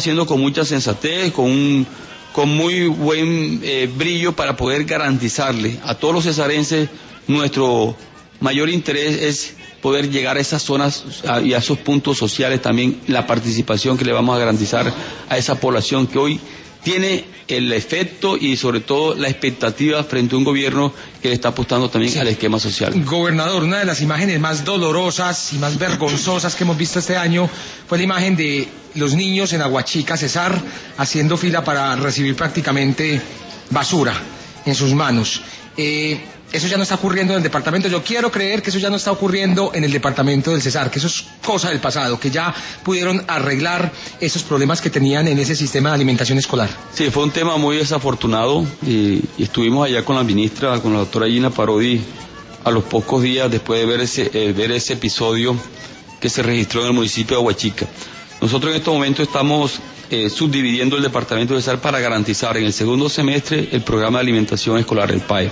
haciendo con mucha sensatez, con muy buen brillo para poder garantizarle a todos los cesarenses. Nuestro mayor interés es poder llegar a esas zonas y a esos puntos sociales también, la participación que le vamos a garantizar a esa población que hoy tiene el efecto y sobre todo la expectativa frente a un gobierno que le está apostando también al esquema social. Gobernador, una de las imágenes más dolorosas y más vergonzosas que hemos visto este año fue la imagen de los niños en Aguachica, Cesar, haciendo fila para recibir prácticamente basura en sus manos. Eso ya no está ocurriendo en el departamento. Yo quiero creer que eso ya no está ocurriendo en el departamento del Cesar, que eso es cosa del pasado, que ya pudieron arreglar esos problemas que tenían en ese sistema de alimentación escolar. Sí, fue un tema muy desafortunado y estuvimos allá con la ministra, con la doctora Gina Parodi, a los pocos días después de ver ese episodio que se registró en el municipio de Aguachica. Nosotros en estos momentos estamos subdividiendo el departamento del Cesar para garantizar en el segundo semestre el programa de alimentación escolar, el PAE.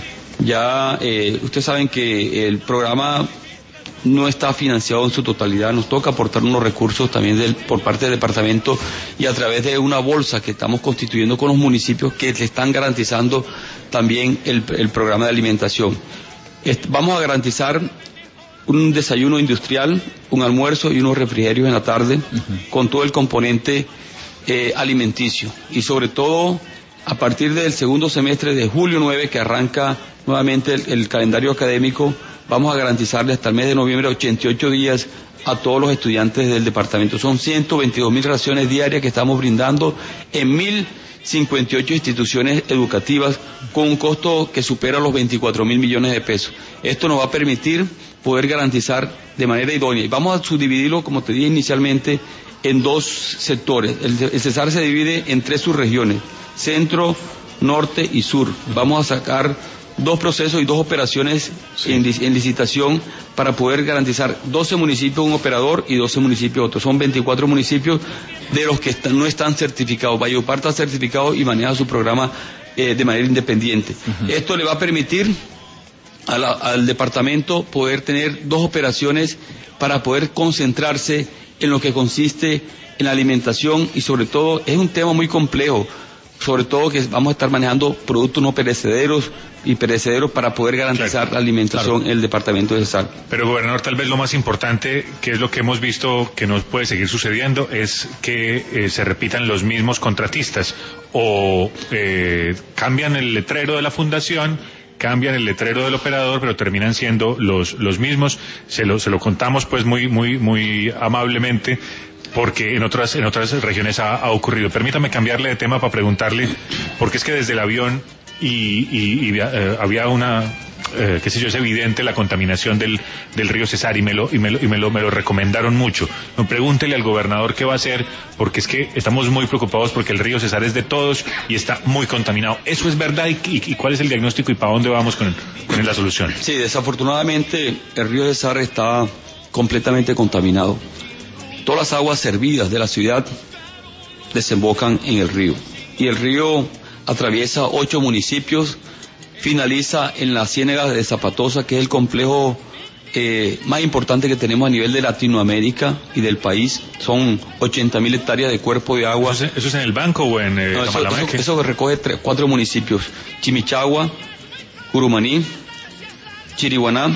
Ya ustedes saben que el programa no está financiado en su totalidad, nos toca aportar unos recursos también por parte del departamento y a través de una bolsa que estamos constituyendo con los municipios que le están garantizando también el programa de alimentación. Vamos a garantizar un desayuno industrial, un almuerzo y unos refrigerios en la tarde, con todo el componente alimenticio y sobre todo a partir del segundo semestre de julio 9 que arranca nuevamente el calendario académico, vamos a garantizarle hasta el mes de noviembre 88 días a todos los estudiantes del departamento. Son 122.000 raciones diarias que estamos brindando en 1.058 instituciones educativas con un costo que supera los 24.000 millones de pesos. Esto nos va a permitir poder garantizar de manera idónea. Y vamos a subdividirlo, como te dije inicialmente, en dos sectores. El Cesar se divide en 3 subregiones, centro, norte y sur. Vamos a sacar 2 procesos y 2 operaciones en licitación para poder garantizar 12 municipios un operador y 12 municipios otro. Son 24 municipios de los que no están certificados. Valledupar está certificado y maneja su programa de manera independiente. Esto le va a permitir al departamento poder tener 2 operaciones para poder concentrarse en lo que consiste en la alimentación y sobre todo es un tema muy complejo, sobre todo que vamos a estar manejando productos no perecederos y perecederos para poder garantizar la alimentación en el departamento de Cesar. Pero gobernador, tal vez lo más importante, que es lo que hemos visto que no puede seguir sucediendo, es que se repitan los mismos contratistas o cambian el letrero de la fundación, cambian el letrero del operador, pero terminan siendo los mismos. Se lo contamos pues muy amablemente, porque en otras regiones ha ocurrido. Permítame cambiarle de tema para preguntarle, porque es que desde el avión había una, qué sé yo, es evidente la contaminación del río Cesar y me lo recomendaron mucho. No, pregúntele al gobernador qué va a hacer, porque es que estamos muy preocupados porque el río Cesar es de todos y está muy contaminado. ¿Eso es verdad y cuál es el diagnóstico y para dónde vamos con la solución? Sí, desafortunadamente el río Cesar está completamente contaminado. Todas las aguas servidas de la ciudad desembocan en el río. Y el río atraviesa 8 municipios, finaliza en la Ciénaga de Zapatosa, que es el complejo más importante que tenemos a nivel de Latinoamérica y del país. Son 80.000 hectáreas de cuerpo de agua. ¿Eso es en el Banco o en Tamalameque? Eso recoge 4 municipios: Chimichagua, Curumaní, Chiriguaná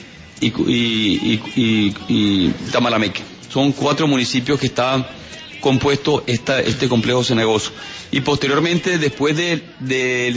y Tamalameque. Son 4 municipios que está compuesto este complejo cenagoso. Y posteriormente, después de